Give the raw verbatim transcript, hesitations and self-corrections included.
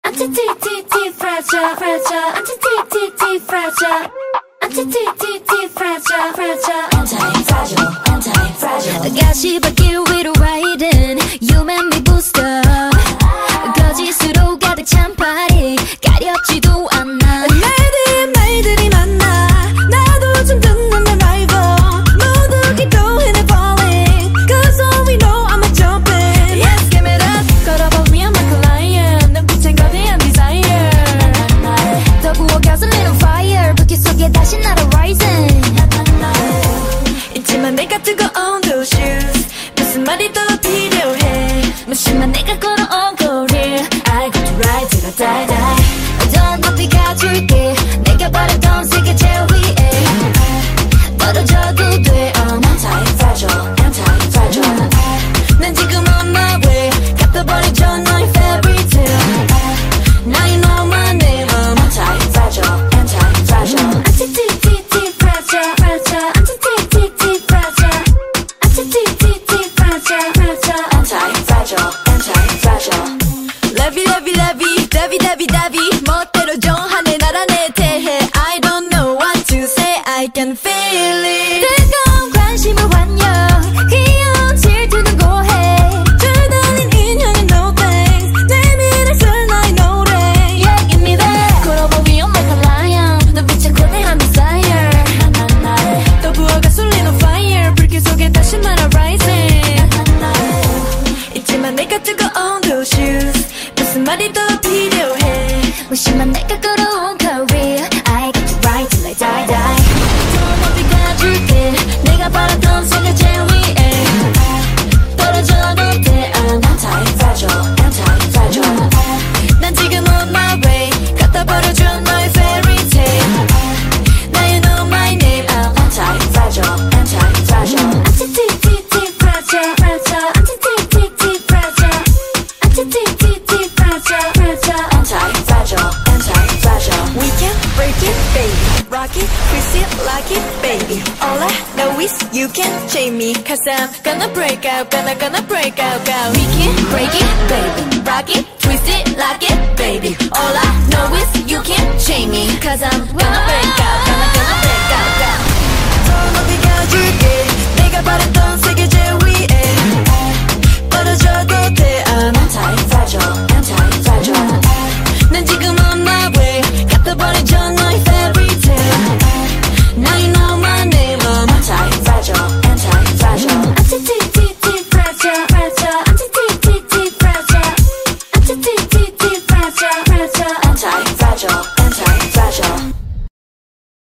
Anti-T-T-T fragile, fragile. Anti-T-T-T fragile. Anti-T-T-T fragile, fragile. Anti-fragile, anti-fragile. 가시밭길 위로 riding. You make me boost up. 거짓으로 가득 찬 party. 가렵지도 않아. 날들이 말들이 많아. 나도 좀 듣는 내 rival. 모두 keep going and falling. Cause all we know I'm a jumping. Yes, give it up. 걸어봐 me I'm like a lion. 눈빛엔 거대한 desire. 더 구워 gasoline on fire. 불길 속에 다시 날아 rising. 있지만 내가 뜨거운 those shoes. 무슨 말이 더 필요해. 무심한 내가 걸어온 거리. I got to ride till I die die. 더 높이 가줄게. 내가 바라던 세계 제일 위에. 떨어져도 돼. I'm Anti-fragile, anti-fragile. 난 지금 on my way. 갚아버리죠 너의 fairy tale. Now you know my name. I'm Anti-fragile, anti-fragile. Anti-T-T-T fragile, fragile. Anti-T-T-T fragile. Anti-T-T-T fragile, fragile. Anti-fragile, anti-fragile. Lovey lovey lovey. Dovey dovey dovey. 멋대로 정하네 나라 내 대해. I don't know what to say. I can feel it. 뜨거운 관심을 환영. 귀여운 질투는 고해. 줄다린 인형의 no thanks. 내 미래를 나의 노래. Yeah, give me that. 걸어봐 we on like a lion. 눈빛에 거대한 desire. 또 부어 가솔린 on fire. 불길 속에 다시 말아 rising. 있지만 내가 뜨거운 those shoes. 무슨 말이 더 필요해. 무심한 내가 걸어온 career. I got to ride till I die die. 더 높이 가줄게. 내가 바라던 세계 제일 위에. 떨어져도 돼. I'm Anti-fragile, anti-fragile. 난 지금 on my way. 갖다 버려줘 너의 fairy tale. Now you know my name. I'm Anti-fragile, anti-fragile. Anti-T-T-T fragile, fragile. Anti-T-T-T fragile. Anti-T-T-T fragile, fragile. Anti-fragile, anti-fragile. We can break it, baby. Rock it, twist it, lock it, baby. All I know is you can chain me. Cause I'm gonna break out, gonna, gonna break out, go. We can break it, baby. Rock it, twist it, lock it, baby. All I know is you can't chain me. Cause I'm gonna break out, gonna, gonna break out.